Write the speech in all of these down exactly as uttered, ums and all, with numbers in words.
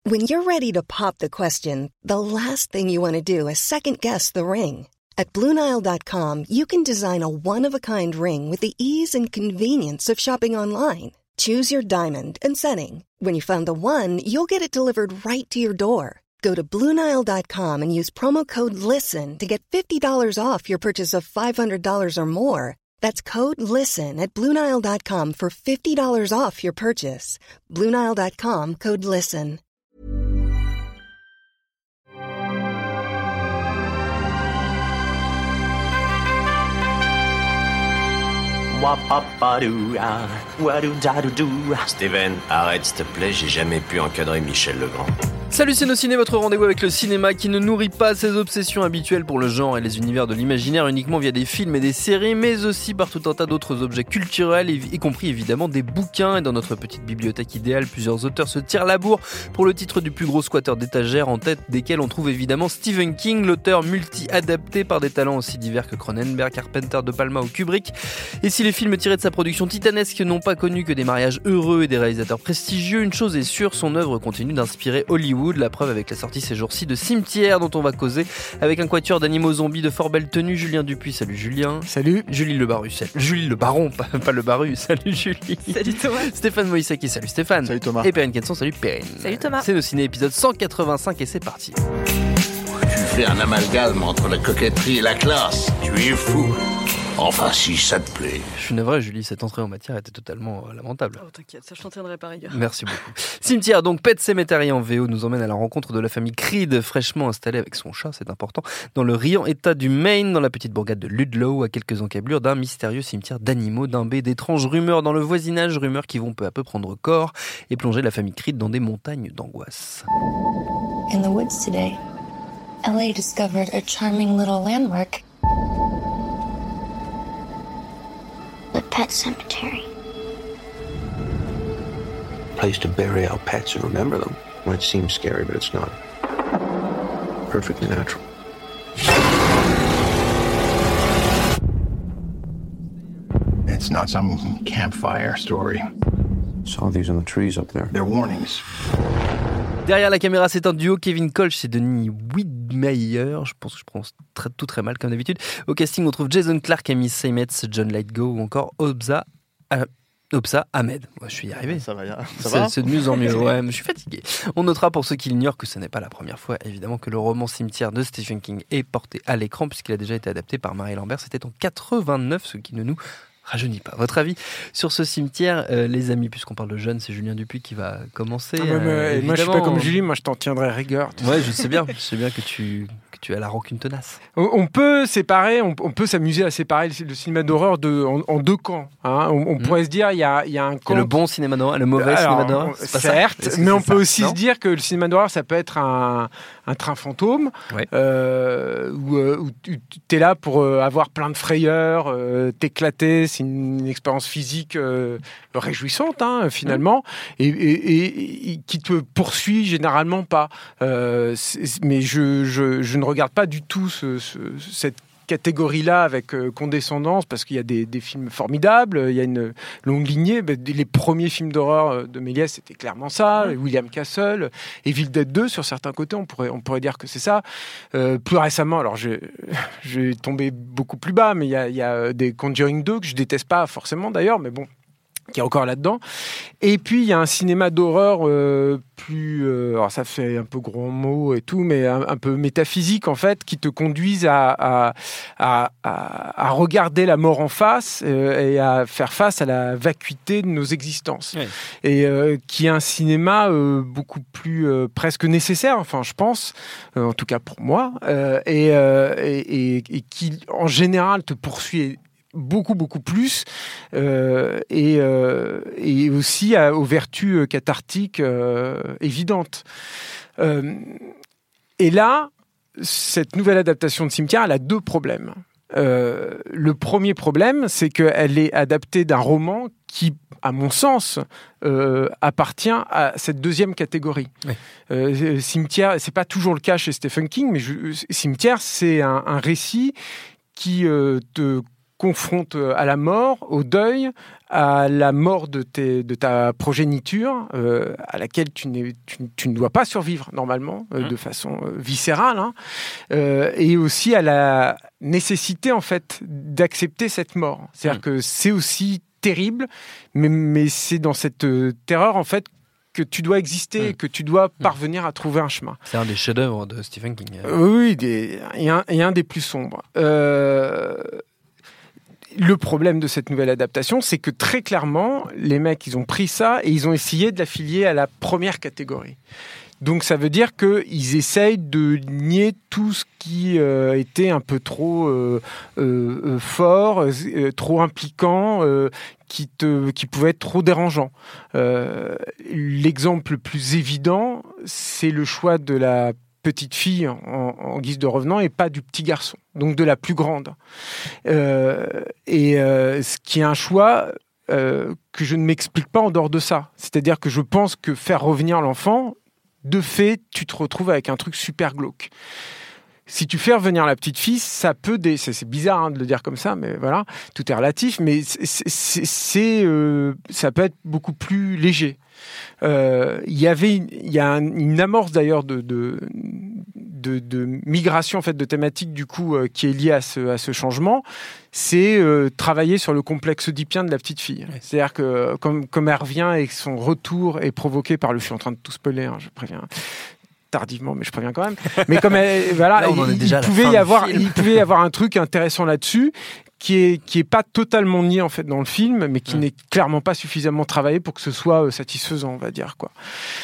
When you're ready to pop the question, the last thing you want to do is second-guess the ring. At Blue Nile dot com, you can design a one-of-a-kind ring with the ease and convenience of shopping online. Choose your diamond and setting. When you find the one, you'll get it delivered right to your door. Go to Blue Nile dot com and use promo code LISTEN to get fifty dollars off your purchase of five hundred dollars or more. That's code LISTEN at Blue Nile dot com for fifty dollars off your purchase. Blue Nile dot com, code LISTEN. Steven, arrête s'il te plaît, j'ai jamais pu encadrer Michel Legrand. Salut c'est nos ciné, votre rendez-vous avec le cinéma qui ne nourrit pas ses obsessions habituelles pour le genre et les univers de l'imaginaire uniquement via des films et des séries, mais aussi par tout un tas d'autres objets culturels, y compris évidemment des bouquins. Et dans notre petite bibliothèque idéale, plusieurs auteurs se tirent la bourre pour le titre du plus gros squatteur d'étagères, en tête desquels on trouve évidemment Stephen King, l'auteur multi-adapté par des talents aussi divers que Cronenberg, Carpenter, De Palma ou Kubrick. Et si les films tirés de sa production titanesque n'ont pas connu que des mariages heureux et des réalisateurs prestigieux, une chose est sûre, son œuvre continue d'inspirer Hollywood. La preuve avec la sortie ces jours-ci de Cimetière, dont on va causer avec un quatuor d'animaux zombies de fort belle tenue. Julien Dupuis, salut Julien. Salut. Julie Le Baru, salut. Julie Le Baron, pas, pas Le Baru, salut Julie. Salut Thomas. Stéphane Moïsaki, salut Stéphane. Salut Thomas. Et Perrine Kenson, salut Perrine. Salut Thomas. C'est nos ciné épisode cent quatre-vingt-cinq et c'est parti. Tu fais un amalgame entre la coquetterie et la classe. Tu es fou. Enfin, si ça te plaît. Je suis navré, Julie, cette entrée en matière était totalement euh, lamentable. Oh, t'inquiète, ça je t'entraînerai par ailleurs. Merci beaucoup. Cimetière, donc Pet Sematary en V O, nous emmène à la rencontre de la famille Creed, fraîchement installée avec son chat, c'est important, dans le riant état du Maine, dans la petite bourgade de Ludlow, à quelques encablures d'un mystérieux cimetière d'animaux, d'un B, d'étranges rumeurs dans le voisinage, rumeurs qui vont peu à peu prendre corps et plonger la famille Creed dans des montagnes d'angoisse. In the woods today, L A discovered a charming little landmark. The Pet Cemetery. Place to bury our pets and remember them. Well, it seems scary, but it's not. Perfectly natural. It's not some campfire story. Saw these on the trees up there. They're warnings. Derrière la caméra, c'est un duo, Kevin Kolsch et Denis Widmeyer. Je pense que je prononce très, tout très mal comme d'habitude. Au casting, on trouve Jason Clarke, Amy Seymetz, John Lithgow ou encore Obza, euh, Obza Ahmed. Ouais, je suis y arrivé. Ça va, ça c'est, va c'est de mieux en mieux. Ouais, mais je suis fatigué. On notera pour ceux qui l'ignorent que ce n'est pas la première fois, évidemment, que le roman Cimetière de Stephen King est porté à l'écran, puisqu'il a déjà été adapté par Marie Lambert. C'était en quatre-vingt-neuf, ce qui ne nous rajeunit pas. Votre avis sur ce cimetière, euh, les amis, puisqu'on parle de jeunes, c'est Julien Dupuis qui va commencer. Ah, mais, euh, moi, je suis pas comme Julie, moi, je t'en tiendrai rigueur. Ouais, je sais bien, je sais bien que tu, que tu as la rancune tenace. On, on peut séparer, on, on peut s'amuser à séparer le, le cinéma d'horreur de, en, en deux camps. Hein. On, on mmh. pourrait se dire, il y a, y a un camp. Il y a le bon cinéma d'horreur, le mauvais Alors, cinéma d'horreur. C'est certes, ça mais on peut ça aussi non se dire que le cinéma d'horreur, ça peut être un, un train fantôme, ouais. euh, où, où tu es là pour avoir plein de frayeurs, euh, t'éclater, c'est une expérience physique euh, réjouissante hein, finalement mmh. et, et, et, et qui te poursuit généralement pas euh, mais je, je, je ne regarde pas du tout ce, ce, cette catégorie-là avec euh, condescendance parce qu'il y a des, des films formidables, il y a une longue lignée. Ben, les premiers films d'horreur de Méliès, c'était clairement ça. Mmh. William Castle, Evil Dead deux, sur certains côtés, on pourrait, on pourrait dire que c'est ça. Euh, plus récemment, alors je, je vais tomber beaucoup plus bas, mais il y a, il y a des Conjuring deux que je déteste pas forcément d'ailleurs, mais bon, qui est encore là-dedans. Et puis, il y a un cinéma d'horreur euh, plus... Euh, alors, ça fait un peu gros mot et tout, mais un, un peu métaphysique, en fait, qui te conduisent à, à, à, à, à regarder la mort en face euh, et à faire face à la vacuité de nos existences. Oui. Et euh, qui est un cinéma euh, beaucoup plus euh, presque nécessaire, enfin, je pense, euh, en tout cas pour moi, euh, et, euh, et, et, et qui, en général, te poursuit beaucoup beaucoup plus euh, et, euh, et aussi à, aux vertus cathartiques euh, évidentes euh, et là cette nouvelle adaptation de Cimetière elle a deux problèmes. Euh, le premier problème c'est qu'elle est adaptée d'un roman qui à mon sens euh, appartient à cette deuxième catégorie. Oui. Euh, Cimetière, c'est pas toujours le cas chez Stephen King, mais je, Cimetière c'est un, un récit qui euh, te confronte à la mort, au deuil, à la mort de, tes, de ta progéniture, euh, à laquelle tu, n'es, tu, tu ne dois pas survivre normalement, euh, mmh. de façon euh, viscérale, hein, euh, et aussi à la nécessité en fait d'accepter cette mort. C'est-à-dire mmh. que c'est aussi terrible, mais, mais c'est dans cette euh, terreur en fait que tu dois exister, mmh. et que tu dois parvenir à trouver un chemin. C'est un des chefs-d'œuvre de Stephen King. Euh, oui, des, et, un, et un des plus sombres. Euh, le problème de cette nouvelle adaptation, c'est que très clairement, les mecs, ils ont pris ça et ils ont essayé de l'affilier à la première catégorie. Donc ça veut dire qu'ils essayent de nier tout ce qui euh, était un peu trop euh, euh, fort, euh, trop impliquant, euh, qui, te, qui pouvait être trop dérangeant. Euh, l'exemple le plus évident, c'est le choix de la petite fille en, en guise de revenant et pas du petit garçon, donc de la plus grande. Euh, et euh, ce qui est un choix euh, que je ne m'explique pas en dehors de ça. C'est-à-dire que je pense que faire revenir l'enfant, de fait, tu te retrouves avec un truc super glauque. Si tu fais revenir la petite fille, ça peut... Dé... C'est, c'est bizarre hein, de le dire comme ça, mais voilà, tout est relatif, mais c'est, c'est, c'est, euh, ça peut être beaucoup plus léger. Euh, il y avait une, il y a un, une amorce d'ailleurs de, de, de, de migration en fait, de thématique du coup, euh, qui est liée à ce, à ce changement. C'est euh, travailler sur le complexe oedipien de la petite fille. Ouais. C'est-à-dire que comme, comme elle revient et que son retour est provoqué par le... Je suis en train de tout spoiler, hein, je préviens... tardivement, mais je préviens quand même. Mais comme elle, voilà, Là, il, il pouvait y avoir, il pouvait y avoir un truc intéressant là-dessus qui est qui est pas totalement nié en fait dans le film, mais qui mmh. n'est clairement pas suffisamment travaillé pour que ce soit satisfaisant, on va dire quoi.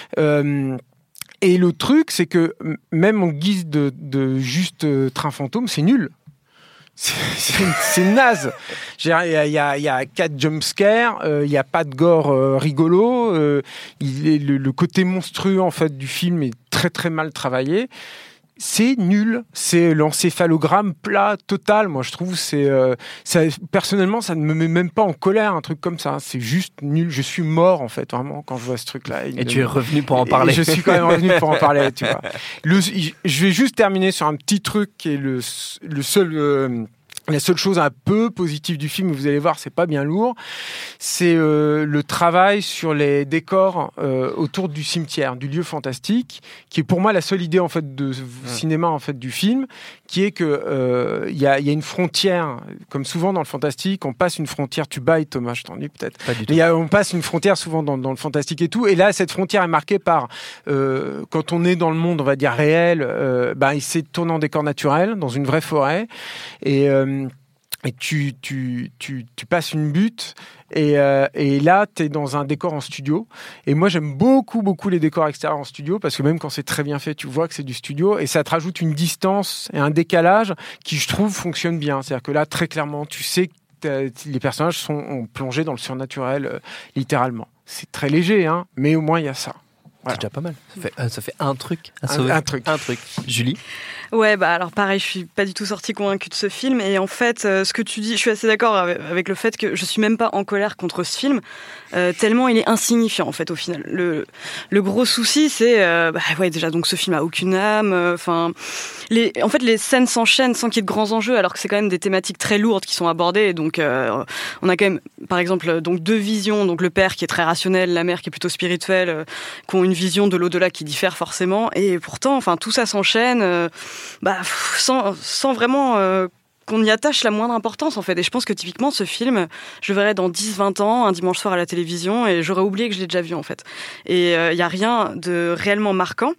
Euh, et le truc, c'est que même en guise de, de juste euh, train fantôme, c'est nul. C'est, c'est, c'est naze. Il y a, y a, y a quatre jumpscares, il euh, n'y a pas de gore euh, rigolo. Euh, il est, le, le côté monstrueux en fait du film est très très mal travaillé. C'est nul. C'est l'encéphalogramme plat total. Moi, je trouve c'est euh, ça, personnellement, ça ne me met même pas en colère un truc comme ça. C'est juste nul. Je suis mort en fait vraiment quand je vois ce truc-là. Et tu es revenu pour en parler. Et je suis quand même revenu pour en parler. Tu vois. Le, je vais juste terminer sur un petit truc qui est le le seul. Euh, La seule chose un peu positive du film, vous allez voir, c'est pas bien lourd, c'est euh, le travail sur les décors euh, autour du cimetière, du lieu fantastique, qui est pour moi la seule idée en fait de ouais. cinéma en fait du film, qui est que euh, il y a, y a une frontière, comme souvent dans le fantastique, on passe une frontière. Tu bailles, Thomas, je t'ennuie peut-être. Pas du tout. Mais y a, on passe une frontière souvent dans, dans le fantastique et tout, et là cette frontière est marquée par euh, quand on est dans le monde, on va dire réel, euh, bah, il s'est tourné en décor naturel dans une vraie forêt et euh, Et tu, tu, tu, tu passes une butte et, euh, et là, tu es dans un décor en studio. Et moi, j'aime beaucoup, beaucoup les décors extérieurs en studio parce que même quand c'est très bien fait, tu vois que c'est du studio et ça te rajoute une distance et un décalage qui, je trouve, fonctionne bien. C'est-à-dire que là, très clairement, tu sais que les personnages sont plongés dans le surnaturel, euh, littéralement. C'est très léger, hein, mais au moins, il y a ça. Voilà. C'est déjà pas mal. Ça fait, euh, ça fait un truc à sauver. Un, un truc. Un truc. Julie ? Ouais, bah alors pareil, je suis pas du tout sortie convaincue de ce film. Et en fait, euh, ce que tu dis, je suis assez d'accord avec, avec le fait que je suis même pas en colère contre ce film, euh, tellement il est insignifiant en fait au final. Le, le gros souci, c'est, euh, bah ouais, déjà donc ce film a aucune âme. Enfin, euh, les, en fait, les scènes s'enchaînent sans qu'il y ait de grands enjeux, alors que c'est quand même des thématiques très lourdes qui sont abordées. Et donc, euh, on a quand même, par exemple, donc deux visions. Donc le père qui est très rationnel, la mère qui est plutôt spirituelle, euh, qui ont une vision de l'au-delà qui diffère forcément. Et pourtant, enfin, tout ça s'enchaîne. Euh, Bah, sans, sans vraiment euh, qu'on y attache la moindre importance en fait. Et je pense que typiquement ce film, je le verrais dans dix vingt ans, un dimanche soir à la télévision, et j'aurais oublié que je l'ai déjà vu en fait. Et il euh, n'y a rien de réellement marquant.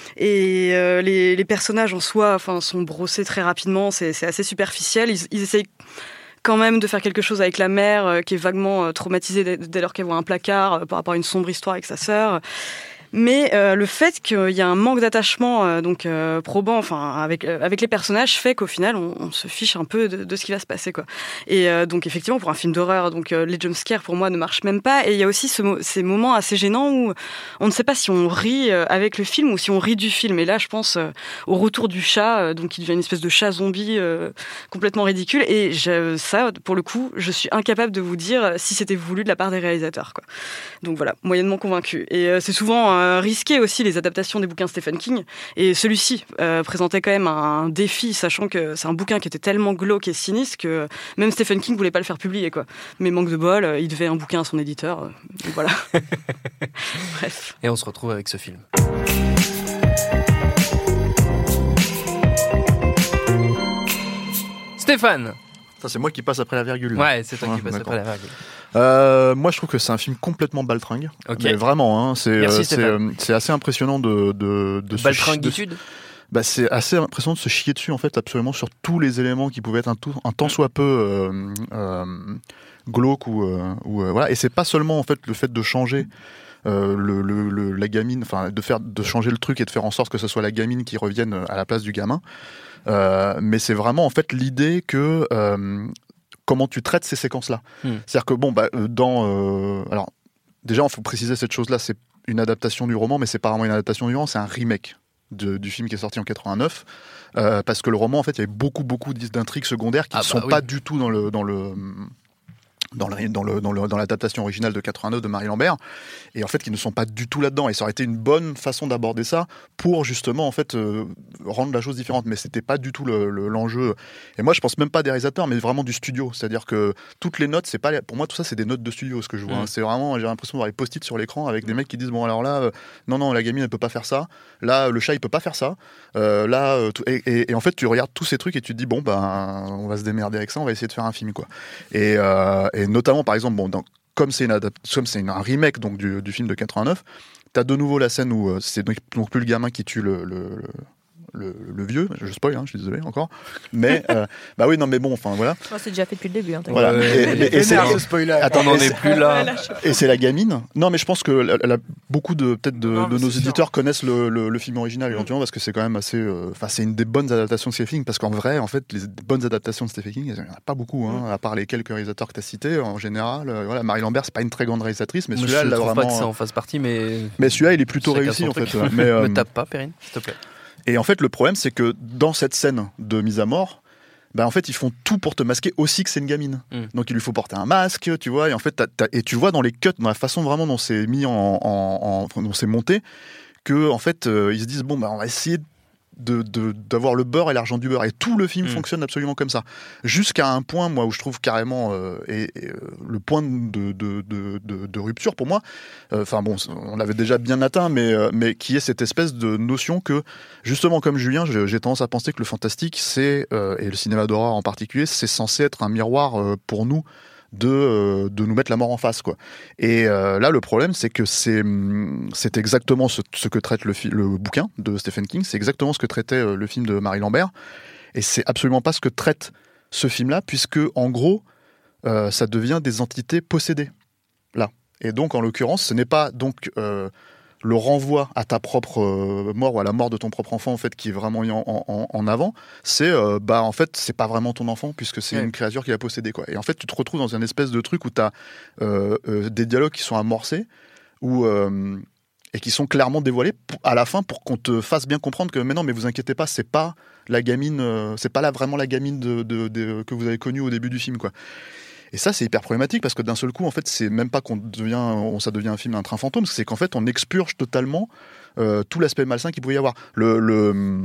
Et euh, les, les personnages en soi enfin, sont brossés très rapidement, c'est, c'est assez superficiel. Ils, ils essayent quand même de faire quelque chose avec la mère euh, qui est vaguement euh, traumatisée dès, dès lors qu'elle voit un placard euh, par rapport à une sombre histoire avec sa sœur. Mais euh, le fait qu'il y a un manque d'attachement euh, donc euh, probant, enfin avec euh, avec les personnages, fait qu'au final on, on se fiche un peu de, de ce qui va se passer quoi. Et euh, donc effectivement pour un film d'horreur, donc euh, les jumpscares pour moi ne marchent même pas. Et il y a aussi ce, ces moments assez gênants où on ne sait pas si on rit euh, avec le film ou si on rit du film. Et là je pense euh, au retour du chat, euh, donc qui devient une espèce de chat zombie euh, complètement ridicule. Et je, ça pour le coup je suis incapable de vous dire si c'était voulu de la part des réalisateurs quoi. Donc voilà, moyennement convaincu. Et euh, c'est souvent euh, euh, risqué aussi les adaptations des bouquins de Stephen King. Et celui-ci euh, présentait quand même un défi, sachant que c'est un bouquin qui était tellement glauque et sinistre que même Stephen King voulait pas le faire publier, quoi. Mais manque de bol, il devait un bouquin à son éditeur. Et voilà. Bref. Et on se retrouve avec ce film. Stéphane. Ça, c'est moi qui passe après la virgule. Ouais, c'est toi ouais, qui passe d'accord. après la virgule. Euh, moi, je trouve que c'est un film complètement baltringue. Ok. Mais vraiment, hein, c'est, Merci, euh, c'est, Stéphane. euh, c'est assez impressionnant de, de, de se Baltringuitude. de- Bah, c'est assez impressionnant de se chier dessus, en fait, absolument sur tous les éléments qui pouvaient être un, tout, un tant soit peu euh, euh, glauques ou, euh, ou euh, voilà. Et c'est pas seulement en fait le fait de changer. Euh, le, le, le, la gamine, enfin de faire, de changer le truc et de faire en sorte que ce soit la gamine qui revienne à la place du gamin. Euh, mais c'est vraiment en fait l'idée que euh, comment tu traites ces séquences-là. Hmm. C'est-à-dire que bon, bah, dans euh, alors déjà, il faut préciser cette chose-là, c'est une adaptation du roman, mais c'est pas vraiment une adaptation du roman, c'est un remake de, du film qui est sorti en quatre-vingt-neuf. Euh, parce que le roman, en fait, il y avait beaucoup, beaucoup d'intrigues secondaires qui ne Ah bah sont oui. pas du tout dans le dans le dans, le, dans, le, dans, le, dans l'adaptation originale de quatre-vingt-neuf de Marie Lambert, et en fait qui ne sont pas du tout là-dedans, et ça aurait été une bonne façon d'aborder ça pour justement en fait euh, rendre la chose différente, mais c'était pas du tout le, le, l'enjeu. Et moi je pense même pas des réalisateurs, mais vraiment du studio, c'est-à-dire que toutes les notes, c'est pas, pour moi tout ça c'est des notes de studio ce que je vois, mmh. hein. C'est vraiment, j'ai l'impression d'avoir les post-it sur l'écran avec des mecs qui disent bon alors là, euh, non non la gamine elle peut pas faire ça, là le chat il peut pas faire ça, euh, là euh, tout, et, et, et en fait tu regardes tous ces trucs et tu te dis bon ben on va se démerder avec ça, on va essayer de faire un film quoi. Et, euh, et notamment par exemple bon dans, comme c'est une adapt- comme c'est une, un remake donc du, du film de quatre-vingt-neuf, t'as de nouveau la scène où euh, c'est donc, donc plus le gamin qui tue le, le, le Le, le vieux, je spoil, hein, je suis désolé encore, mais euh, bah oui non mais bon enfin voilà. Oh, c'est déjà fait depuis le début. Hein, voilà. Ouais, et, et, et c'est ce spoiler. Attends, on n'en est plus là. Et c'est la gamine. Non mais je pense que la, la, beaucoup de peut-être de, non, de nos c'est éditeurs sûr. connaissent le, le, le film original éventuellement parce que c'est quand même assez. Enfin euh, c'est une des bonnes adaptations de Stephen King parce qu'en vrai en fait les bonnes adaptations de Stephen King il n'y en a pas beaucoup hein, à part les quelques réalisateurs que tu as cités en général. Euh, voilà Marie Lambert c'est pas une très grande réalisatrice mais Moi, celui-là je elle a trouve vraiment. pas que ça en fasse partie mais. Mais celui-là il est plutôt Chacun réussi son en fait. truc. Mais euh, Me tape pas Perrine s'il te plaît. Et en fait, le problème, c'est que dans cette scène de mise à mort, bah en fait, ils font tout pour te masquer aussi que c'est une gamine. Mm. Donc, il lui faut porter un masque, tu vois. Et en fait, t'as, t'as, et tu vois dans les cuts, dans la façon vraiment dont c'est mis en, en, en dont c'est monté, que en fait, euh, ils se disent bon, bah on va essayer de, de, d'avoir le beurre et l'argent du beurre. Et tout le film mm. fonctionne absolument comme ça. Jusqu'à un point, moi, où je trouve carrément euh, et, et, euh, le point de, de, de, de, de rupture pour moi. Enfin euh, bon, on l'avait déjà bien atteint, mais, euh, mais qui est cette espèce de notion que, justement, comme Julien, j'ai tendance à penser que le fantastique, c'est, euh, et le cinéma d'horreur en particulier, c'est censé être un miroir euh, pour nous de, euh, de nous mettre la mort en face, quoi. Et euh, là, le problème, c'est que c'est, c'est exactement ce, ce que traite le, fi- le bouquin de Stephen King, c'est exactement ce que traitait euh, le film de Marie Lambert, et c'est absolument pas ce que traite ce film-là, puisque, en gros, euh, ça devient des entités possédées, là. Et donc, en l'occurrence, ce n'est pas donc euh, le renvoi à ta propre euh, mort ou à la mort de ton propre enfant en fait qui est vraiment mis en, en, en avant. C'est euh, bah en fait c'est pas vraiment ton enfant puisque c'est ouais. une créature qui l'a possédé quoi. Et en fait tu te retrouves dans une espèce de truc où t'as euh, euh, des dialogues qui sont amorcés où euh, et qui sont clairement dévoilés à la fin pour qu'on te fasse bien comprendre que mais non mais vous inquiétez pas c'est pas la gamine euh, c'est pas là vraiment la gamine de, de, de, que vous avez connue au début du film quoi. Et ça, c'est hyper problématique parce que d'un seul coup, en fait, c'est même pas qu'on devient, on, ça devient un film d'un train fantôme, c'est qu'en fait, on expurge totalement euh, tout l'aspect malsain qu'il pouvait y avoir. Le, le,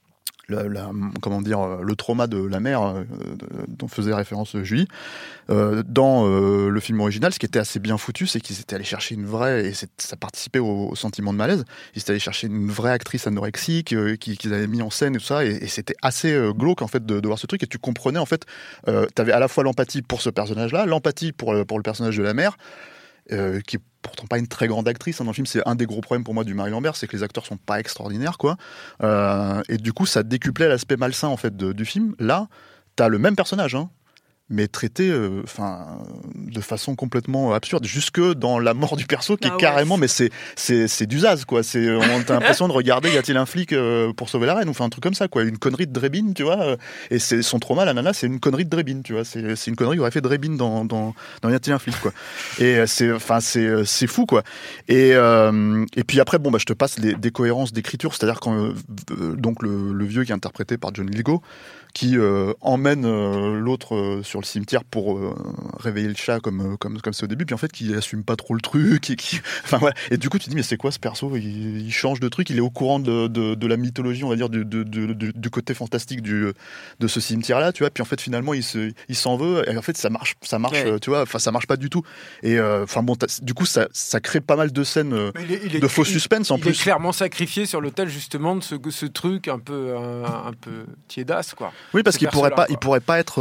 le, la, comment dire, le trauma de la mère euh, dont faisait référence Julie, euh, dans euh, le film original, ce qui était assez bien foutu, c'est qu'ils étaient allés chercher une vraie, et ça participait au, au sentiment de malaise, ils étaient allés chercher une vraie actrice anorexique euh, qu'ils, qu'ils avaient mis en scène et tout ça, et, et c'était assez euh, glauque en fait de, de voir ce truc, et tu comprenais en fait, euh, t'avais à la fois l'empathie pour ce personnage-là, l'empathie pour, pour le personnage de la mère, Euh, qui est pourtant pas une très grande actrice hein, dans le film, c'est un des gros problèmes pour moi du Marie Lambert, c'est que les acteurs sont pas extraordinaires quoi, euh, et du coup ça décuplait l'aspect malsain en fait de, du film. Là t'as le même personnage hein, mais traité enfin euh, de façon complètement absurde, jusque dans la mort du perso qui ah est ouais. carrément mais c'est c'est c'est d'usage quoi, c'est on a l'impression de regarder y a-t-il un flic euh, pour sauver la reine ou enfin un truc comme ça quoi, une connerie de Drebin tu vois, euh, et c'est son trauma la nana, c'est une connerie de Drebin tu vois, c'est c'est une connerie qui aurait fait Drebin dans dans dans y a-t-il un flic quoi, et c'est enfin c'est c'est fou quoi, et euh, et puis après bon bah je te passe les décohérences d'écriture, c'est-à-dire quand euh, donc le le vieux qui est interprété par John Lithgow qui euh, emmène euh, l'autre euh, sur sur le cimetière pour euh, réveiller le chat comme, comme, comme c'est au début, puis en fait qui assume pas trop le truc, et, qui... enfin, voilà. Et du coup tu te dis mais c'est quoi ce perso, il, il change de truc, il est au courant de, de, de la mythologie, on va dire, du, de, de, de, du côté fantastique du, de ce cimetière-là, tu vois, puis en fait finalement il, se, il s'en veut, et en fait ça marche, ça marche ouais. tu vois, enfin ça marche pas du tout. Et enfin euh, bon, du coup ça, ça crée pas mal de scènes euh, il est, il est, de faux suspense en il plus. Il est clairement sacrifié sur l'autel justement de ce, ce truc un peu, un, un peu tiédasse, quoi. Oui, parce qu'il pourrait pas, il pourrait pas être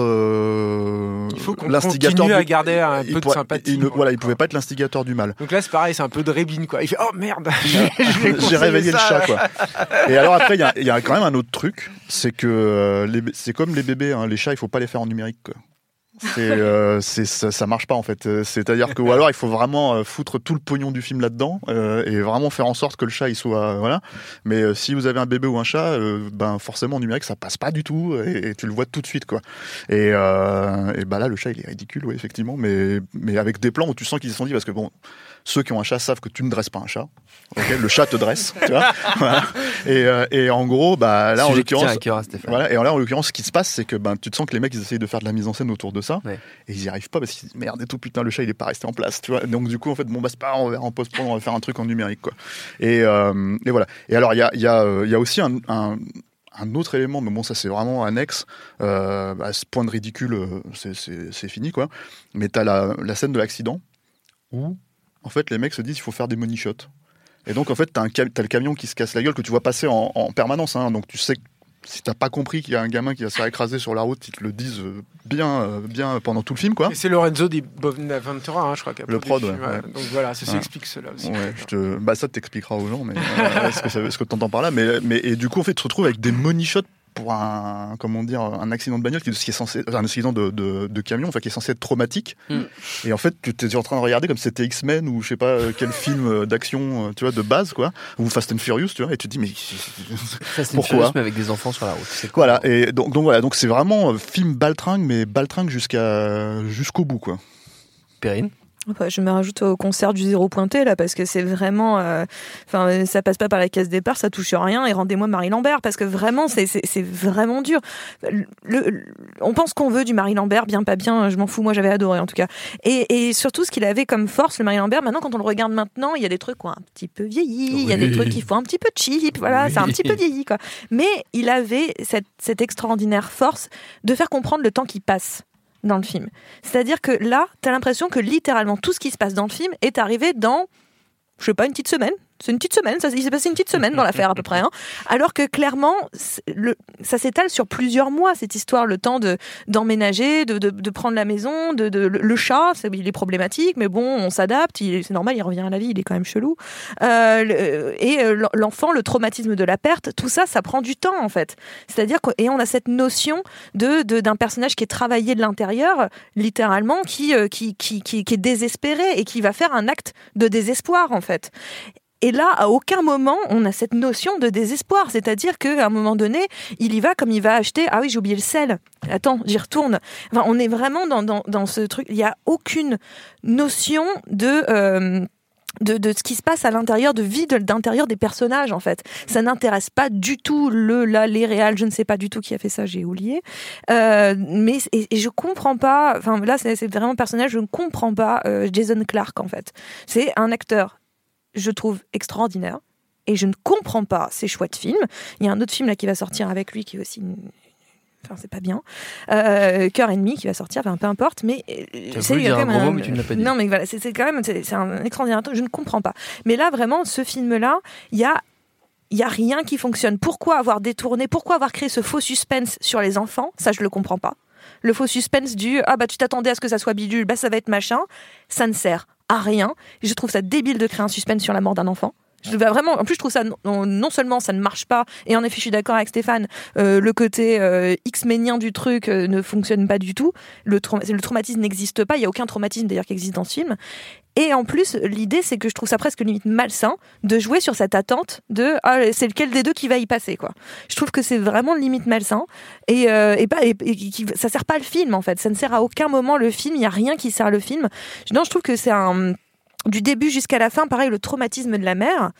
euh, il faut qu'on l'instigateur continue du... à garder un il peu pourrait, de sympathie. Il ne, voilà, il pouvait pas être l'instigateur du mal. Donc là, c'est pareil, c'est un peu de rébine, quoi. Il fait oh merde, j'ai réveillé le chat, quoi. Et alors après, il y a, y a quand même un autre truc, c'est que euh, les, c'est comme les bébés, hein, les chats, il faut pas les faire en numérique, quoi. C'est, euh, c'est, ça, ça marche pas en fait. C'est-à-dire que ou alors il faut vraiment euh, foutre tout le pognon du film là-dedans euh, et vraiment faire en sorte que le chat il soit euh, voilà. Mais euh, si vous avez un bébé ou un chat, euh, ben forcément en numérique ça passe pas du tout et, et tu le vois tout de suite quoi. Et, euh, et bah là le chat il est ridicule, oui effectivement, mais mais avec des plans où tu sens qu'ils se sont dit parce que bon. Ceux qui ont un chat savent que tu ne dresses pas un chat. Okay, le chat te dresse, tu vois. Voilà. Et, euh, et en gros, bah là, en l'occurrence, voilà. Et là, en l'occurrence, ce qui se passe, c'est que ben, tu te sens que les mecs, ils essayent de faire de la mise en scène autour de ça, ouais. Et ils n'y arrivent pas parce qu'ils disent merde et tout, putain, le chat, il est pas resté en place, tu vois. Donc du coup, en fait, bon bah c'est pas, on va faire en post-pro, on va faire un truc en numérique, quoi. Et, euh, et voilà. Et alors, il y a, il y a, il y a aussi un, un Un autre élément, mais bon, ça c'est vraiment annexe. Euh, à ce point de ridicule, c'est, c'est, c'est fini, quoi. Mais t'as la, la scène de l'accident où en fait, les mecs se disent qu'il faut faire des money shots. Et donc, en fait, t'as, un cam- t'as le camion qui se casse la gueule que tu vois passer en, en permanence. Hein. Donc, tu sais que si t'as pas compris qu'il y a un gamin qui va se faire écraser sur la route, ils te le disent bien, bien pendant tout le film, quoi. Et c'est Lorenzo Di Bonaventura, hein, je crois. Le prod, ouais, ouais. Donc voilà, ça ouais. s'explique cela aussi. Ouais, je te... bah, ça t'expliquera aux gens, mais euh, ce que, ça, ce que t'entends par là. Mais, mais, et du coup, en fait, tu te retrouves avec des money shots pour un, comment dire, un accident de bagnole qui est censé, un accident de, de, de camion, enfin qui est censé être traumatique. Mm. Et en fait, tu es en train de regarder comme si c'était X-Men ou je sais pas quel film d'action, tu vois, de base, quoi, ou Fast and Furious, tu vois, et tu te dis mais Fast and pourquoi Furious mais avec des enfants sur la route. C'est quoi, voilà. Et donc, donc voilà, donc c'est vraiment film baltringue, mais baltringue jusqu'à jusqu'au bout, quoi. Perrine. Je me rajoute au concert du zéro pointé là parce que c'est vraiment, enfin euh, ça passe pas par la case départ, ça touche rien et rendez-moi Marie Lambert parce que vraiment c'est c'est, c'est vraiment dur. Le, le, on pense qu'on veut du Marie Lambert, bien pas bien, je m'en fous, moi j'avais adoré en tout cas. Et, et surtout ce qu'il avait comme force le Marie Lambert, maintenant quand on le regarde maintenant, il y a des trucs qui ont un petit peu vieilli, oui. Il y a des trucs qui font un petit peu cheap, voilà, oui. C'est un petit peu vieilli quoi. Mais il avait cette cette extraordinaire force de faire comprendre le temps qui passe dans le film. C'est-à-dire que là, t'as l'impression que littéralement tout ce qui se passe dans le film est arrivé dans, je sais pas, une petite semaine. C'est une petite semaine, ça, il s'est passé une petite semaine dans l'affaire à peu près. Hein. Alors que clairement, le, ça s'étale sur plusieurs mois, cette histoire, le temps de, d'emménager, de, de, de prendre la maison, de, de, le, le chat, c'est, il est problématique, mais bon, on s'adapte, il, c'est normal, il revient à la vie, il est quand même chelou. Euh, le, et l'enfant, le traumatisme de la perte, tout ça, ça prend du temps en fait. C'est-à-dire que, et on a cette notion de, de, d'un personnage qui est travaillé de l'intérieur, littéralement, qui, qui, qui, qui, qui est désespéré et qui va faire un acte de désespoir en fait. Et là, à aucun moment, on a cette notion de désespoir. C'est-à-dire qu'à un moment donné, il y va comme il va acheter... Ah oui, j'ai oublié le sel. Attends, j'y retourne. Enfin, on est vraiment dans, dans, dans ce truc... Il n'y a aucune notion de... Euh, De, de ce qui se passe à l'intérieur, de vie de, d'intérieur des personnages en fait. Ça n'intéresse pas du tout le, là, les réals, je ne sais pas du tout qui a fait ça, j'ai oublié. Euh, mais et, et je comprends pas, enfin là c'est, c'est vraiment personnel, je ne comprends pas euh, Jason Clarke en fait. C'est un acteur, je trouve extraordinaire, et je ne comprends pas ses choix de films. Il y a un autre film là qui va sortir avec lui qui est aussi... Une... Enfin, c'est pas bien. Euh, Cœur ennemi qui va sortir, enfin, peu importe. Mais tu as voulu dire un gros mot, mais tu ne l'as pas dit. Non, mais voilà, c'est, c'est quand même, c'est, c'est un extraordinaire. Je ne comprends pas. Mais là, vraiment, ce film-là, il y a, il y a rien qui fonctionne. Pourquoi avoir détourné, pourquoi avoir créé ce faux suspense sur les enfants ? Ça, je le comprends pas. Le faux suspense du ah bah tu t'attendais à ce que ça soit bidule, bah ça va être machin. Ça ne sert à rien. Je trouve ça débile de créer un suspense sur la mort d'un enfant. Je vraiment, en plus, je trouve ça non, non seulement ça ne marche pas, et en effet, je suis d'accord avec Stéphane, euh, le côté euh, X-ménien du truc euh, ne fonctionne pas du tout. Le, tra- le traumatisme n'existe pas. Il y a aucun traumatisme d'ailleurs qui existe dans ce film. Et en plus, l'idée, c'est que je trouve ça presque limite malsain de jouer sur cette attente de ah, c'est lequel des deux qui va y passer, quoi. Je trouve que c'est vraiment limite malsain et, euh, et, pas, et, et qui, ça sert pas le film en fait. Ça ne sert à aucun moment le film. Il y a rien qui sert le film. Non, je trouve que c'est un du début jusqu'à la fin, pareil, le traumatisme de la mère.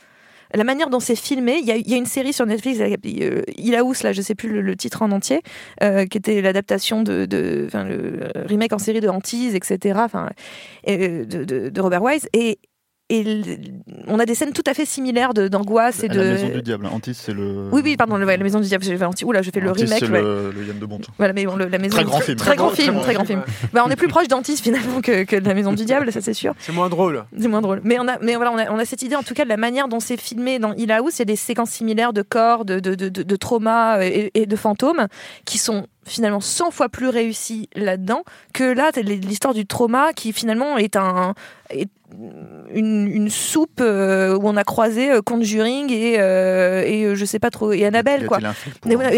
la manière dont c'est filmé. Il y a, il y a une série sur Netflix, euh, Ilaous, là, je sais plus le, le titre en entier, euh, qui était l'adaptation de, de, enfin, le remake en série de Antise, et cetera. Enfin, de, de, de Robert Wise et Et on a des scènes tout à fait similaires de, d'angoisse et la de. La Maison du Diable, Antise, c'est le. Oui, oui, pardon, le, ouais, la Maison du Diable. J'ai fait Antise. Oula, je fais le Antise, remake. C'est ouais. le, le Yann de Bonte. Voilà, mais bon, le, la maison. Très grand film. Très grand film, très grand film. Bah, on est plus proche d'Antise finalement que, que de la Maison du Diable, ça c'est sûr. C'est moins drôle. C'est moins drôle. Mais on a, mais voilà, on a, on a cette idée en tout cas de la manière dont c'est filmé dans Hill House. Il y a des séquences similaires de corps, de, de, de, de, de traumas et, et de fantômes qui sont finalement cent fois plus réussi là-dedans que là l'histoire du trauma qui finalement est un est une, une soupe euh, où on a croisé euh, Conjuring et euh, et euh, je sais pas trop et Annabelle quoi. Mais, ouais,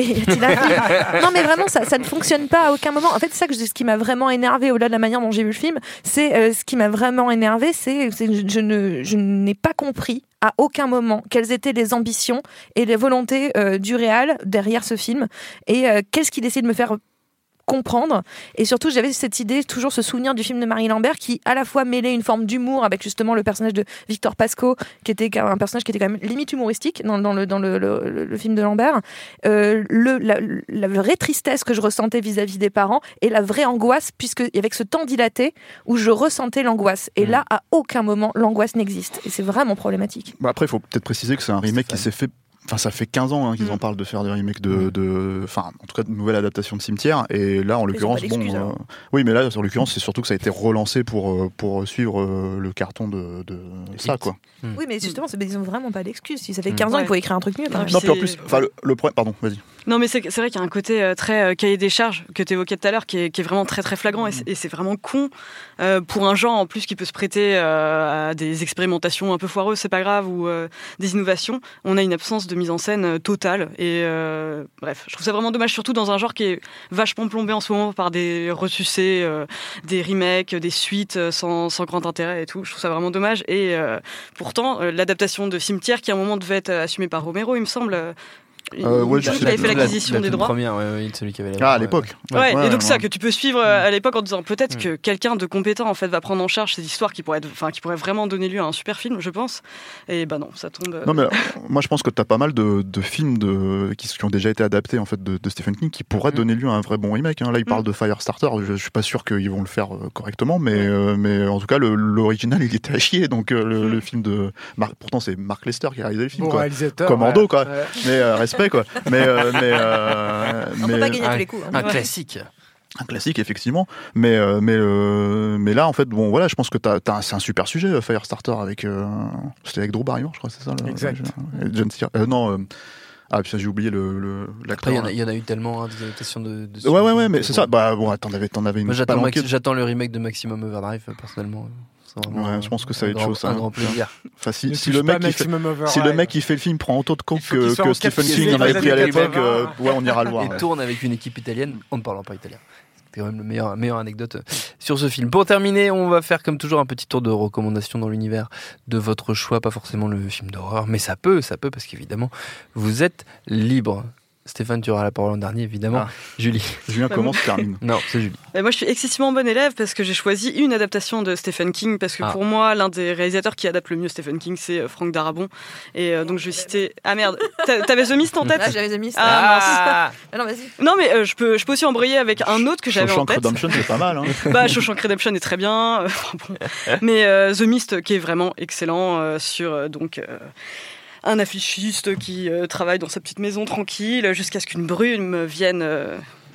non mais vraiment ça ça ne fonctionne pas à aucun moment. En fait c'est ça que je, ce qui m'a vraiment énervé au-delà de la manière dont j'ai vu le film, c'est euh, ce qui m'a vraiment énervé, c'est, c'est je, je ne je n'ai pas compris à aucun moment quelles étaient les ambitions et les volontés euh, du réal derrière ce film et euh, qu'est-ce qu'il essaie de me faire comprendre. Et surtout, j'avais cette idée, toujours ce souvenir du film de Marie Lambert qui, à la fois, mêlait une forme d'humour avec justement le personnage de Victor Pasco, qui était un personnage qui était quand même limite humoristique dans, dans, le, dans le, le, le film de Lambert. Euh, le, la, la vraie tristesse que je ressentais vis-à-vis des parents et la vraie angoisse, puisque avec ce temps dilaté où je ressentais l'angoisse. Et là, à aucun moment, l'angoisse n'existe. Et c'est vraiment problématique. Bah après, il faut peut-être préciser que c'est un remake qui s'est fait. Enfin, ça fait quinze ans hein, qu'ils mmh. en parlent de faire des remakes de, de, enfin, en tout cas, de nouvelles adaptations de Cimetière. Et là, en l'occurrence, bon, euh, oui, mais là, en l'occurrence, c'est surtout que ça a été relancé pour pour suivre euh, le carton de, de ça, quoi. Mmh. Oui, mais justement, ils ont vraiment pas d'excuses. Si ça fait quinze mmh. ans, ouais. il faut écrire un truc mieux. Non, non puis en plus, enfin, le, le problème, pardon, vas-y. Non, mais c'est, c'est vrai qu'il y a un côté euh, très euh, cahier des charges que tu évoquais tout à l'heure, qui est, qui est vraiment très très flagrant, et c'est, et c'est vraiment con euh, pour un genre en plus qui peut se prêter euh, à des expérimentations un peu foireuses, c'est pas grave, ou euh, des innovations. On a une absence de mise en scène euh, totale, et euh, bref, je trouve ça vraiment dommage, surtout dans un genre qui est vachement plombé en ce moment par des ressucés, euh, des remakes, des suites euh, sans, sans grand intérêt et tout. Je trouve ça vraiment dommage, et euh, pourtant euh, l'adaptation de Cimetière, qui à un moment devait être assumée par Romero, il me semble. Euh, Euh, ouais, il avait fait l'acquisition la, la des droits. Première, ouais, ouais, celui qui avait ah, à l'époque. Ouais, ouais, ouais et donc ouais, ça ouais. que tu peux suivre à l'époque en disant peut-être mmh. que quelqu'un de compétent en fait va prendre en charge cette histoire qui pourrait, être, enfin qui pourrait vraiment donner lieu à un super film, je pense. Et bah non, ça tombe. Non mais moi je pense que t'as pas mal de, de films de qui, qui ont déjà été adaptés en fait de, de Stephen King qui pourraient mmh. donner lieu à un vrai bon remake. Hein. Là, il parle mmh. de Firestarter. Je, je suis pas sûr qu'ils vont le faire euh, correctement, mais mmh. euh, mais en tout cas le, l'original il était à chier. Donc euh, le, mmh. le film de Marc, pourtant c'est Marc Lester qui a réalisé le film. Bon quoi. réalisateur. Commando ouais. quoi. Ouais. Mais euh, respect quoi. Mais euh, mais euh, on mais, peut pas gagner un, tous les coups. Hein. Un ouais. classique. Un classique effectivement, mais euh, mais euh, mais là en fait bon voilà, je pense que t'as, t'as c'est un super sujet Firestarter avec euh, c'était avec Drew Barrymore, je crois, c'est ça. Le, exact. Le, John Styr- euh, non. Euh, ah putain, j'ai oublié le, le l'acteur. Après il y, y en a eu tellement hein, des adaptations de, de ouais ouais ouais mais c'est ça. Bah bon t'en avais t'en avais une. Moi j'attends, Max, j'attends le remake de Maximum Overdrive personnellement. Ouais, je pense que ça va être chaud, ça. Un grand plaisir. Enfin, si, si, le mec qui fait, si le mec qui fait le film prend autant de coke que, que Stephen King en avait pris à l'époque, euh, ouais, on ira le voir. Et ouais. tourne avec une équipe italienne, on ne parle pas italien. C'est quand même la meilleure, meilleure anecdote sur ce film. Pour terminer, on va faire comme toujours un petit tour de recommandations dans l'univers de votre choix, pas forcément le film d'horreur, mais ça peut, ça peut, parce qu'évidemment, vous êtes libre. Stéphane, tu auras la parole en dernier, évidemment. Ah. Julie. Julien commence, termine. Non, c'est Julie. Et moi, je suis excessivement bonne élève parce que j'ai choisi une adaptation de Stephen King, parce que ah. pour moi, l'un des réalisateurs qui adapte le mieux Stephen King, c'est Frank Darabont. Et euh, donc, je vais citer... Ah merde, t'avais The Mist en tête? Ah, j'avais The Mist. Ah, ah. ah non, vas-y. Non, mais euh, je, peux, je peux aussi embrayer avec un autre que j'avais Shawshank en tête. Redemption, c'est pas mal. Hein. Bah, Shawshank Redemption est très bien. Euh, bon. Mais euh, The Mist, qui est vraiment excellent euh, sur... Euh, donc... Euh, un affichiste qui euh, travaille dans sa petite maison tranquille jusqu'à ce qu'une brume vienne euh,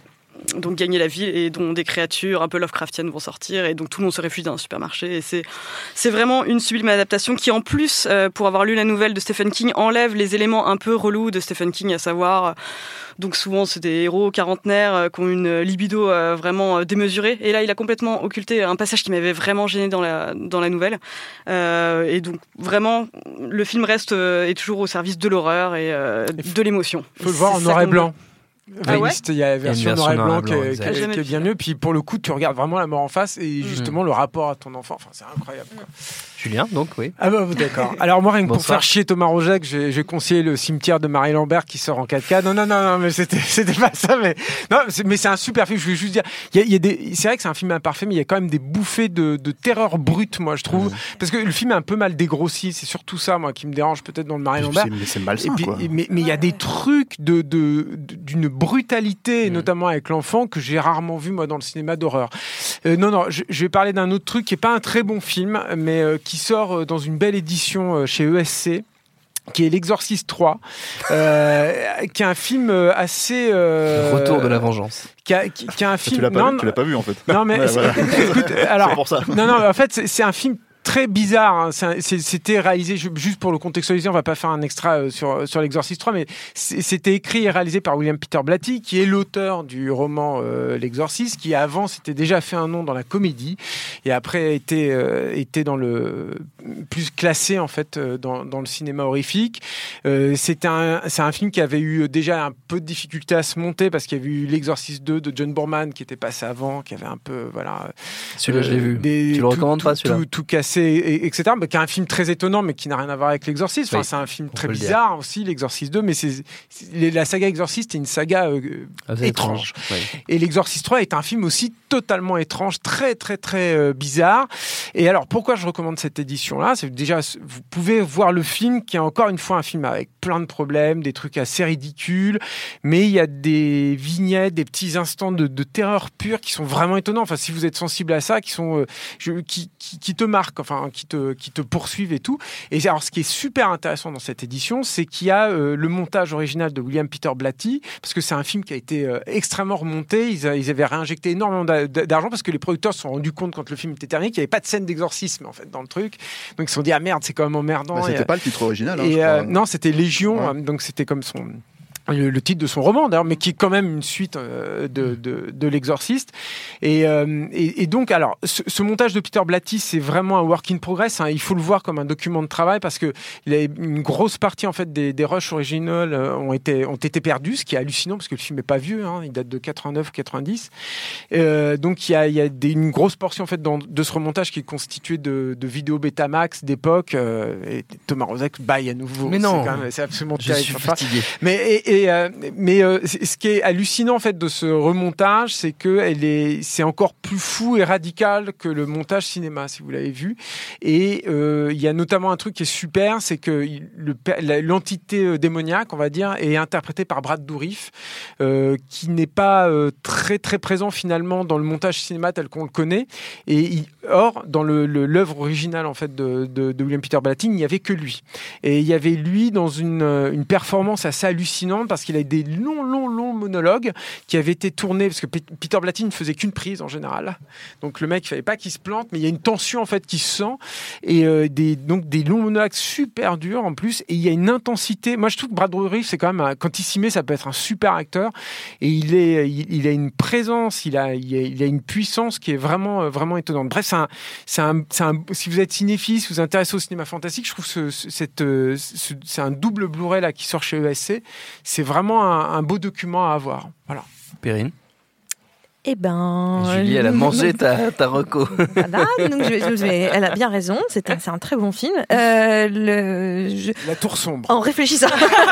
donc gagner la ville et dont des créatures un peu Lovecraftiennes vont sortir et donc tout le monde se réfugie dans un supermarché et c'est, c'est vraiment une sublime adaptation qui en plus, euh, pour avoir lu la nouvelle de Stephen King, enlève les éléments un peu relous de Stephen King, à savoir... Euh, donc souvent c'est des héros quarantenaires euh, qui ont une libido euh, vraiment euh, démesurée et là il a complètement occulté un passage qui m'avait vraiment gêné dans la, dans la nouvelle euh, et donc vraiment le film reste euh, est toujours au service de l'horreur et euh, de l'émotion. Il faut le voir en noir et blanc. Ah ouais, il y a la version noir et blanc qui est, qui est, qui est bien mieux. Puis pour le coup, tu regardes vraiment la mort en face et justement mmh. le rapport à ton enfant. Enfin, c'est incroyable. Quoi. Julien, donc oui. Ah bah d'accord. Alors moi, rien que pour Bonsoir. faire chier Thomas Roget, j'ai, j'ai conseillé le cimetière de Marie Lambert qui sort en quatre K. Non, non, non, non, mais c'était, c'était pas ça. Mais non, c'est, mais c'est un super film. Je veux juste dire, il y a, il y a des, c'est vrai que c'est un film imparfait, mais il y a quand même des bouffées de, de terreur brute, moi, je trouve, mmh. parce que le film est un peu mal dégrossi. C'est surtout ça, moi, qui me dérange peut-être dans le Marie Lambert. C'est, c'est malsain, et puis, quoi. Mais mais il y a des trucs de, de, de d'une brutalité, mmh. notamment avec l'enfant, que j'ai rarement vu moi dans le cinéma d'horreur. Euh, non, non, je, je vais parler d'un autre truc qui est pas un très bon film, mais euh, qui sort euh, dans une belle édition chez E S C, qui est L'Exorciste trois, euh, qui est un film assez... Euh, Le retour de la vengeance. Qui a, qui, qui a un film... Tu l'as pas non, vu, tu l'as pas vu en fait. Non, mais... Ouais, voilà. Écoute, alors, c'est pour ça. Non, non, en fait, c'est, c'est un film très bizarre, hein. C'est, c'est, c'était réalisé, juste pour le contextualiser, on va pas faire un extra sur, sur L'Exorciste trois, mais c'était écrit et réalisé par William Peter Blatty, qui est l'auteur du roman euh, L'Exorciste, qui avant s'était déjà fait un nom dans la comédie, et après était, euh, était dans le, plus classé en fait dans, dans le cinéma horrifique. Euh, c'était un, c'est un film qui avait eu déjà un peu de difficulté à se monter, parce qu'il y avait eu L'Exorciste deux de John Boorman, qui était passé avant, qui avait un peu, voilà... Celui-là, euh, je l'ai vu. Des, tu le tout, recommandes tout, pas, celui-là tout, tout cassé, et, etc. Mais qui est un film très étonnant, mais qui n'a rien à voir avec L'Exorciste. Enfin, oui, c'est un film très bizarre dire. aussi, L'Exorciste deux, mais c'est, c'est la saga Exorciste est une saga euh, ah, étrange. étrange. Oui. Et L'Exorciste trois est un film aussi totalement étrange, très très très euh, bizarre. Et alors, pourquoi je recommande cette édition-là ? C'est déjà, vous pouvez voir le film, qui est encore une fois un film avec plein de problèmes, des trucs assez ridicules, mais il y a des vignettes, des petits instants de, de terreur pure qui sont vraiment étonnants. Enfin, si vous êtes sensible à ça, qui sont, euh, je, qui, qui, qui te marquent, enfin, qui te, qui te poursuivent et tout. Et alors, ce qui est super intéressant dans cette édition, c'est qu'il y a euh, le montage original de William Peter Blatty, parce que c'est un film qui a été euh, extrêmement remonté. Ils, a, ils avaient réinjecté énormément d'argent, parce que les producteurs se sont rendus compte, quand le film était terminé, qu'il n'y avait pas de scène d'exorcisme en fait dans le truc. Donc ils se sont dit ah merde, c'est quand même emmerdant. Bah, c'était et, pas le titre original. Hein, et, je crois. euh, non, c'était Légion. Ouais. Donc c'était comme son Le, le titre de son roman d'ailleurs, mais qui est quand même une suite euh, de, de, de L'Exorciste. Et, euh, et, et donc, alors, ce, ce montage de Peter Blatty, c'est vraiment un work in progress. Hein. Il faut le voir comme un document de travail, parce que il y a une grosse partie en fait des, des rushs originaux euh, ont été ont été perdus, ce qui est hallucinant parce que le film est pas vieux. Hein. Il date de quatre-vingt-neuf quatre-vingt-dix. Euh, donc, il y a, il y a des, une grosse portion en fait dans, de ce remontage qui est constitué de, de vidéos Betamax d'époque. Euh, et Thomas Rozek baille à nouveau. Mais non, c'est, quand même, c'est absolument je terrible. suis fatigué. Mais et, et, euh, mais euh, ce qui est hallucinant en fait de ce remontage, c'est que elle est, c'est encore plus fou et radical que le montage cinéma, si vous l'avez vu. Et euh, il y a notamment un truc qui est super, c'est que le, l'entité démoniaque, on va dire, est interprétée par Brad Dourif, euh, qui n'est pas euh, très très présent finalement dans le montage cinéma tel qu'on le connaît. Et il, or, dans le, le, l'œuvre originale en fait de, de, de William Peter Blatty, il n'y avait que lui. Et il y avait lui dans une, une performance assez hallucinante, parce qu'il a des longs, longs, longs monologues qui avaient été tournés, parce que P- Peter Blatty ne faisait qu'une prise en général. Donc le mec, il fallait pas qu'il se plante, mais il y a une tension en fait qui se sent, et euh, des, donc des longs monologues super durs en plus, et il y a une intensité. Moi, je trouve que Brad Dourif, c'est quand même un, quand il s'y met, ça peut être un super acteur, et il est, il, il a une présence, il a, il a, il a une puissance qui est vraiment, vraiment étonnante. Bref, c'est un, c'est un, c'est un, si vous êtes cinéphile, si vous vous intéressez au cinéma fantastique, je trouve ce, ce, cette, ce, c'est un double Blu-ray là qui sort chez E S C. C'est vraiment un, un beau document à avoir. Voilà. Perrine. Eh ben, Julie, elle a mangé ta, ta reco. Voilà, donc je, je, elle a bien raison. C'est un, c'est un très bon film. Euh, le, je... La Tour sombre. En réfléchissant.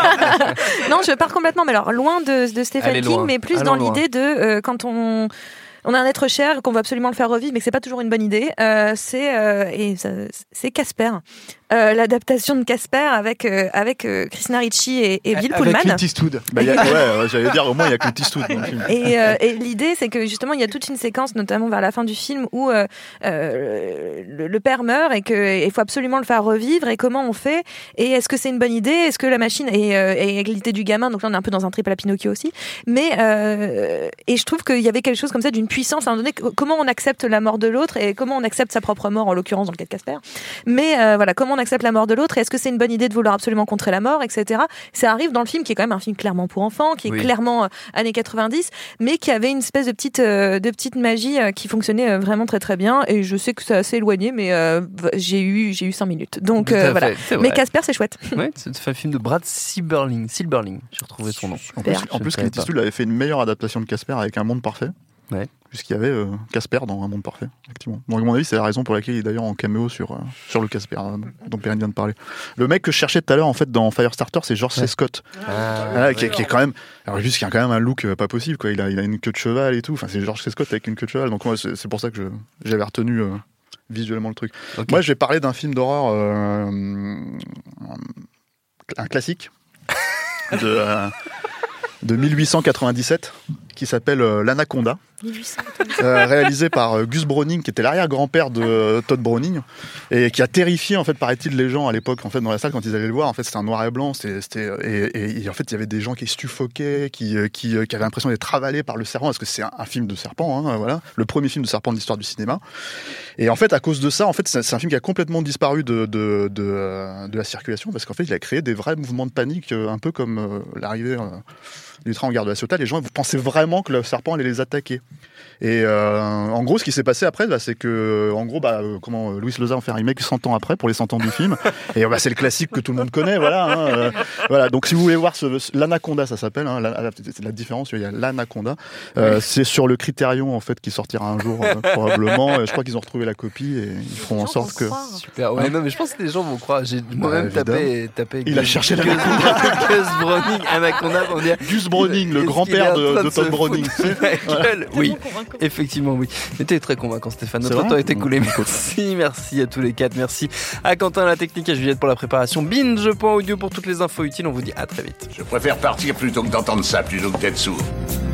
Non, je pars complètement. Mais alors loin de, de Stephen Allez, King, loin. mais plus Allons dans loin. l'idée de euh, quand on on a un être cher qu'on veut absolument le faire revivre, mais que c'est pas toujours une bonne idée. Euh, c'est euh, et ça, c'est Casper. Euh, l'adaptation de Casper avec euh, avec euh, Christina Ricci et, et Bill Pullman. Avec Clint Eastwood. Bah, y a, ouais, j'allais dire au moins il y a Clint Eastwood dans le film. Et, euh, et l'idée, c'est que justement, il y a toute une séquence, notamment vers la fin du film, où euh, euh, le, le père meurt et qu'il faut absolument le faire revivre. Et comment on fait ? Et est-ce que c'est une bonne idée ? Est-ce que la machine et, euh, et avec l'idée du gamin, donc là on est un peu dans un trip à la Pinocchio aussi. Mais euh, et je trouve qu'il y avait quelque chose comme ça d'une puissance à un moment donné. Comment on accepte la mort de l'autre et comment on accepte sa propre mort, en l'occurrence dans le cas de Casper. Mais euh, voilà, comment on accepte la mort de l'autre. Est-ce que c'est une bonne idée de vouloir absolument contrer la mort, et cetera. Ça arrive dans le film qui est quand même un film clairement pour enfants, qui est Oui. clairement euh, années quatre-vingt-dix, mais qui avait une espèce de petite, euh, de petite magie euh, qui fonctionnait euh, vraiment très très bien. Et je sais que c'est assez éloigné, mais euh, j'ai eu, j'ai eu cinq minutes. Donc Tout à euh, fait, voilà. c'est Mais vrai. Casper, c'est chouette. Ouais, c'est un film de Brad Silberling. Silberling, j'ai retrouvé son nom. En plus, Super. en Je plus savais Clint pas. Eastwood avait fait une meilleure adaptation de Casper avec Un monde parfait. Ouais. Puisqu'il y avait euh, Casper dans Un Monde Parfait, effectivement. Donc, à mon avis, c'est la raison pour laquelle il est d'ailleurs en caméo sur, euh, sur le Casper, euh, dont Perrine vient de parler. Le mec que je cherchais tout à l'heure, en fait, dans Firestarter, c'est George ouais. C. Scott. Ah, ah, ouais, qui, qui est quand même. Alors, juste qu'il a quand même un look euh, pas possible, quoi. Il a, il a une queue de cheval et tout. Enfin, c'est George C. Scott avec une queue de cheval. Donc, moi, c'est, c'est pour ça que je, j'avais retenu euh, visuellement le truc. Okay. Moi, je vais parler d'un film d'horreur, euh, un classique de, euh, de dix-huit cent quatre-vingt-dix-sept. Qui s'appelle euh, L'Anaconda, euh, réalisé par euh, Gus Browning, qui était l'arrière-grand-père de euh, Todd Browning, et qui a terrifié, en fait, paraît-il, les gens à l'époque, en fait, dans la salle, quand ils allaient le voir. En fait, c'était un noir et blanc, c'était, c'était, et, et, et en fait, il y avait des gens qui suffoquaient, qui, qui, qui avaient l'impression d'être avalés par le serpent, parce que c'est un, un film de serpent, hein, voilà, le premier film de serpent de l'histoire du cinéma. Et en fait, à cause de ça, en fait, c'est, c'est un film qui a complètement disparu de, de, de, de la circulation, parce qu'en fait, il a créé des vrais mouvements de panique, un peu comme euh, l'arrivée euh, du train en gare de la Ciotat. Les gens pensaient vraiment que le serpent allait les attaquer. Et euh, en gros, ce qui s'est passé après, bah, c'est que, en gros, bah, euh, comment Louis Loza en fait un remake cent ans après pour les cent ans du film. Et bah, c'est le classique que tout le monde connaît, voilà. Hein, euh, voilà. Donc, si vous voulez voir ce, ce, l'Anaconda, ça s'appelle. Hein, la, c'est la différence. Il y a l'Anaconda. Euh, c'est sur le Criterion en fait qui sortira un jour euh, probablement. Et je crois qu'ils ont retrouvé la copie et ils feront en sorte que. Super. Ouais, non, mais je pense que les gens vont croire. J'ai moi-même bah, tapé, tapé. Il Gus, a cherché la. Gus Browning, Anaconda, pour dire. Gus Browning, le grand-père de, de Todd Browning. Voilà. Oui. Effectivement, oui. C'était très convaincant, Stéphane. Notre temps est écoulé. Merci, merci à tous les quatre. Merci à Quentin, la technique, à Juliette pour la préparation. Binge point audio pour toutes les infos utiles. On vous dit à très vite. Je préfère partir plutôt que d'entendre ça, plutôt que d'être sourd.